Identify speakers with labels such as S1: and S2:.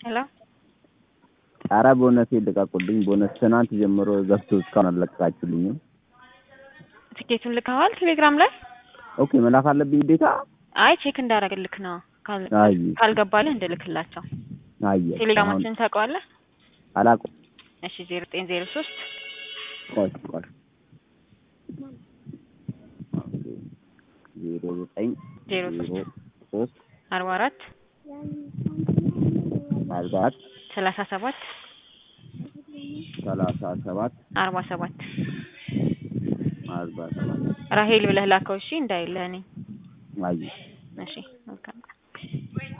S1: ሄሎ
S2: ኧረ ቦነስ ይልቀቁልኝ ቦነስ ትናንት ጀምሮ ገብቶ እስካሁን አልለቀቃችሁልኝም
S1: ትኬቱን ልከዋል ቴሌግራም ላይ
S2: ኦኬ መላክ አለብኝ ግዴታ
S1: አይ ቼክ እንዳደረግልክ ነው ካልገባልህ እንድልክላቸው
S2: አይ
S1: ቴሌግራማችንን ታውቀዋለህ
S2: አላውቅም
S1: እሺ 0903
S2: ቆይ
S1: 44 37 47 ራሄል ብለህ ላከው እሺ እንዳይልህ እኔ
S2: አይ
S1: እሺ ኦኬ